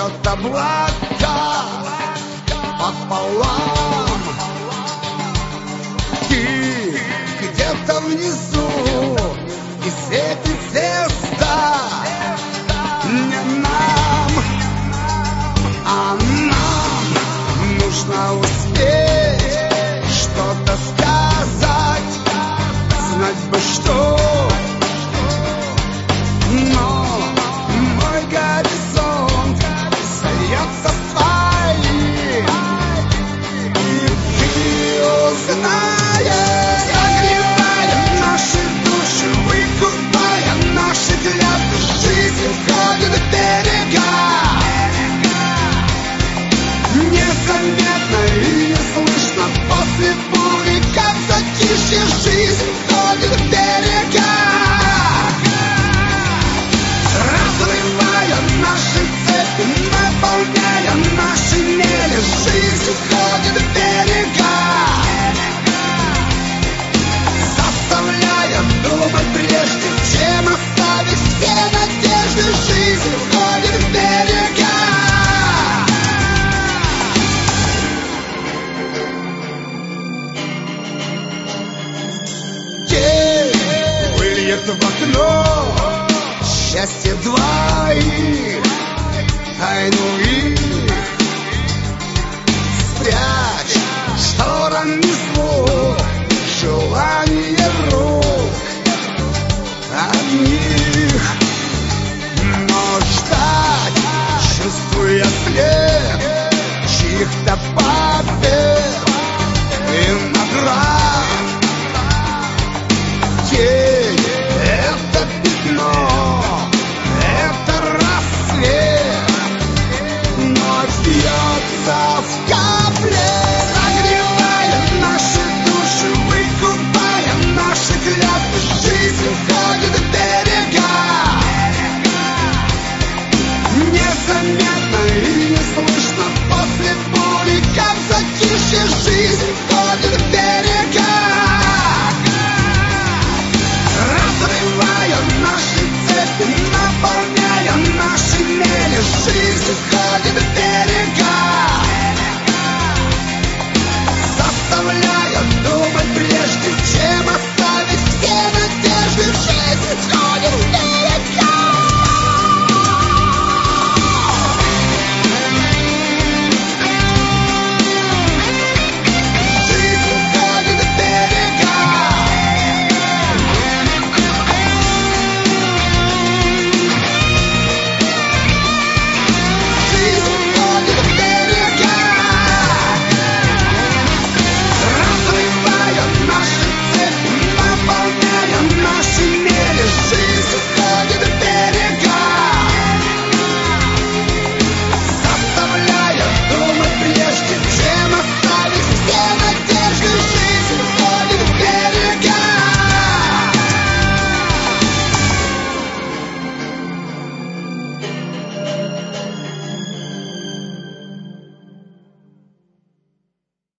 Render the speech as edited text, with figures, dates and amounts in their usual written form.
бьет облака пополам. Ты где-то внизу, и светит звезда не нам, а нам нужно успеть что-то сказать, знать бы что. Но мой горизонт сольется с твоим, и ты узнаешь, согревая наши души, выкупая наши клятвы, жизнь входит в берега. Незаметно и неслышно после бури, как затишье, жизнь входит в берега. Разрывая наши цепи, наполняя наши мели, жизнь входит в берега. Заставляя думать прежде, чем оставить все надежды, жизнь входит в берега. День выльет в окно счастье двоих, тайну их спрячь шторами звук, желание рук одних. Но ждать, чувствуя след чьих-то побед и наград. День — это пятно, это рассвет, ночь бьется в капле, согревая наши души, выкупая наши клятвы, жизнь входит в берега. Незаметно и